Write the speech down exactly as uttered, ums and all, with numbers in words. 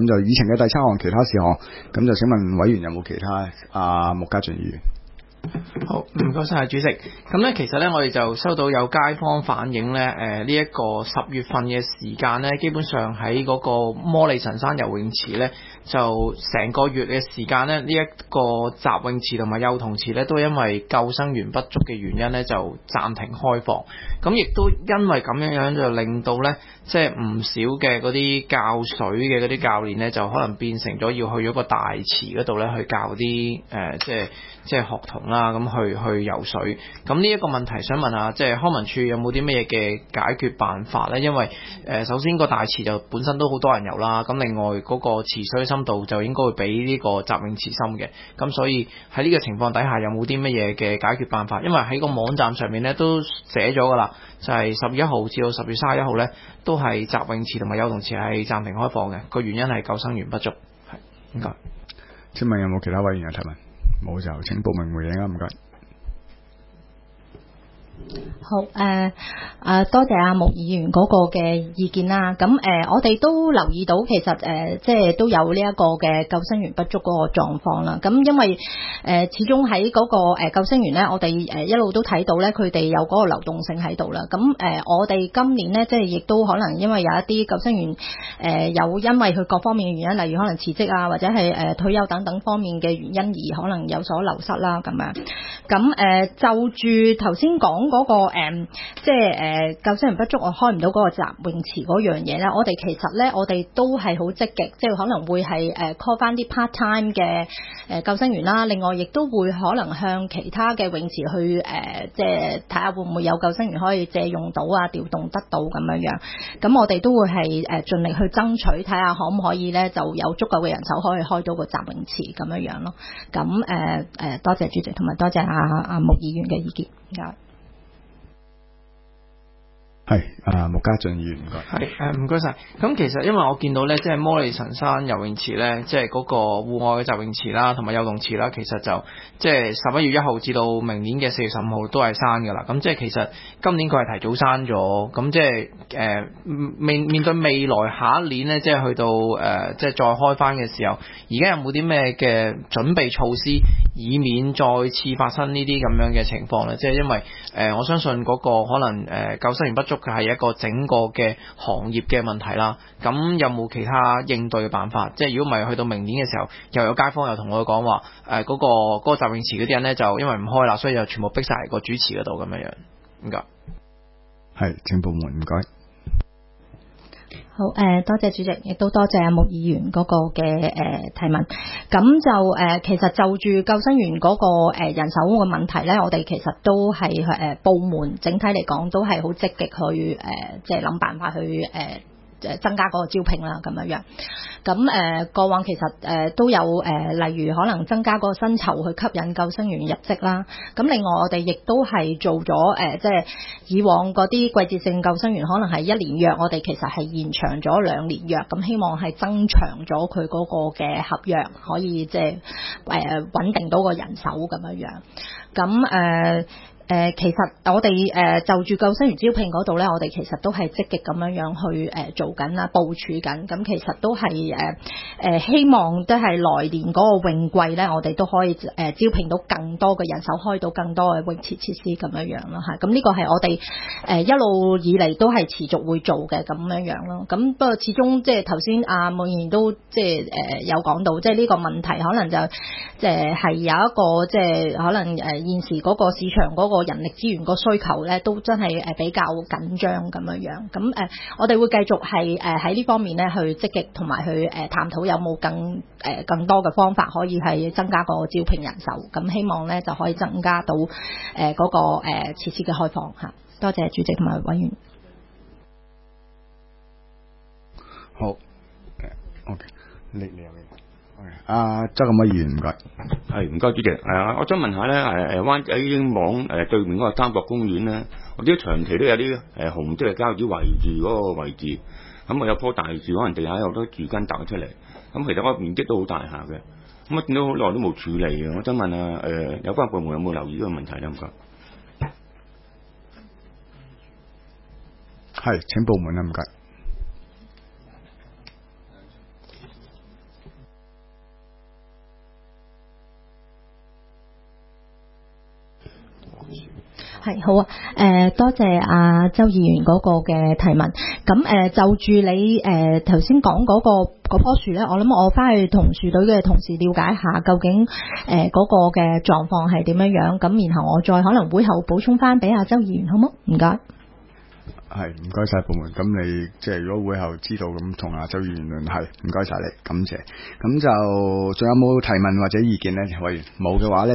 咁就以前嘅第三項其他事項，咁就請問委員有冇其他？阿穆家駿議員。 好，唔該晒主席。咁咧，其實咧，我哋就收到有街坊反映咧，誒呢一個十月份嘅時間咧，基本上喺嗰個摩利神山游泳池咧，就成個月嘅時間咧，呢、這、一個集泳池同埋幼童池咧，都因為救生員不足嘅原因咧，就暫停開放。咁亦都因為咁樣樣，就令到咧，即係唔少嘅嗰啲教水嘅嗰啲教練咧，就可能變成咗要去咗個大池嗰度咧，去教啲誒、呃，即係即係學童啦，咁去去游水。咁呢一個問題想問下，即係康文署有冇啲咩嘅解決辦法咧？因為誒、呃，首先個大池就本身都好多人游啦，咁另外嗰個池水深度就應該會比呢個集泳池深嘅。咁所以喺呢個情況底下，有冇啲乜嘢嘅解決辦法？因為喺個網站上面咧都寫咗噶啦，就係十月一號至到十月三十一號咧，都係集泳池同埋幼童池係暫停開放嘅。個原因係救生員不足。係，唔該。 請問有冇其他委員有提問？冇就請報名回應啊，唔該。 好，誒、呃、誒，多謝阿穆議員嗰個嘅意見啦。咁誒、呃，我哋都留意到，其實誒、呃，即係都有呢一個嘅救生員不足嗰個狀況啦。咁因為誒、呃，始終喺嗰個誒救生員咧，我哋誒一路都睇到咧，佢哋有嗰個流動性喺度啦。咁誒、呃，我哋今年咧，即係亦都可能因為有一啲救生員誒、呃，有因為佢各方面嘅原因，例如可能辭職啊，或者係誒退休等等方面嘅原因而可能有所流失啦，咁樣。咁誒、呃，就住頭先講。嗰、那個誒、嗯，即係誒、呃、救生員不足，我開唔到嗰個集泳池嗰樣嘢咧。我哋其實咧，我哋都係好積極，即係可能會係誒 call 翻啲 part time 嘅誒救生員啦。另外，亦都會可能向其他嘅泳池去誒、呃，即係睇下會唔會有救生員可以借用到啊，調動得到咁樣樣。咁我哋都會係誒盡力去爭取，睇下可唔可以咧，就有足夠嘅人手可以開到個集泳池咁樣樣咯。咁誒誒，多謝主席同埋多謝阿阿穆議員嘅意見。 係啊，穆家駿議員唔該。 係誒，唔該晒。咁其實因為我見到咧，即係摩利神山游泳池咧，即係嗰個戶外嘅集泳池啦，同埋幼童池啦，其實就即係十一月一號至到明年嘅四月十五號都係閂㗎啦。咁即係其實今年佢係提早閂咗，咁即係誒面面對未來下一年咧，即係去到誒、呃、即係再開返嘅時候，而家有冇啲咩嘅準備措施，以免再次發生呢啲咁樣嘅情況咧？即係因為誒、呃，我相信嗰個可能誒、呃、救生員不足嘅係一個整個嘅行業嘅問題啦。咁有冇其他應對嘅辦法？即係如果唔係去到明年嘅時候，又有街坊又同我講話誒嗰個嗰、嗰個集泳池嗰啲人咧，就因為唔開啦，所以就全部逼晒嚟個主池嗰度咁樣樣。唔該。 係，請部門唔該。 好，誒、呃，多謝主席，亦都多謝阿穆議員嗰個嘅誒、呃、提問。咁就誒、呃，其實就住救生員嗰、那個誒、呃、人手嘅問題咧，我哋其實都係誒、呃、部門整體嚟講都係好積極去誒，即係諗辦法去誒。呃誒增加嗰個招聘啦，咁樣樣。咁誒、呃、過往其實誒、呃、都有誒、呃，例如可能增加嗰個薪酬去吸引救生員入職啦。咁另外我哋亦都係做咗誒、呃，即係以往嗰啲季節性救生員可能係一年約，我哋其實係延長咗兩年約，咁希望係增長咗佢嗰個嘅合約，可以即係誒穩定到個人手咁樣樣。咁誒。呃誒、呃，其實我哋誒、呃、就住救生員招聘嗰度咧，我哋其實都係積極咁樣樣去誒、呃、做緊啦，部署緊。咁其實都係誒誒希望都係來年嗰個泳季咧，我哋都可以誒、呃、招聘到更多嘅人手，開到更多嘅泳池設施咁樣樣咯嚇。咁呢個係我哋誒、呃、一路以嚟都係持續會做嘅咁樣樣咯。咁不過始終即係頭先阿穆議員都即係誒有講到，即係呢個問題可能就即係係有一個即係可能誒現時嗰個市場嗰個人力資源個需求咧，都真係誒比較緊張咁樣樣。咁誒，我哋會繼續係誒喺呢方面咧去積極同埋去誒探討有冇更誒更多嘅方法可以係增加個招聘人手。咁希望咧就可以增加到誒嗰個誒設施嘅開放嚇。多謝主席同埋委員。 好，OK， 你你有咩？阿周咁嘅議員唔該， 係唔該主席。係啊，我想問下咧，誒誒灣仔英網誒對面嗰個三角公園咧，我知長期都有啲誒紅色嘅膠紙圍住嗰個位置，咁啊有棵大樹，可能地下有好多樹根突出嚟，咁其實嗰個面積都好大下嘅，咁啊見到好耐都冇處理嘅，我想問下誒、呃、有關部門有冇留意呢個問題咧？唔該。 係請部門啊，唔該。 係好啊，誒、呃、多謝阿、啊、周議員嗰個嘅提問。咁誒、呃、就住你誒頭先講嗰個嗰棵樹咧，我諗我翻去同樹隊嘅同事了解下，究竟誒嗰、呃那個嘅狀況係點樣樣。咁然後我再可能會後補充翻俾阿周議員，好冇？唔該。 係唔該晒部門，咁你即係如果會後知道咁同阿周議員聯繫，唔該晒你，感謝。咁就仲有冇提問或者意見咧？可以冇嘅話咧。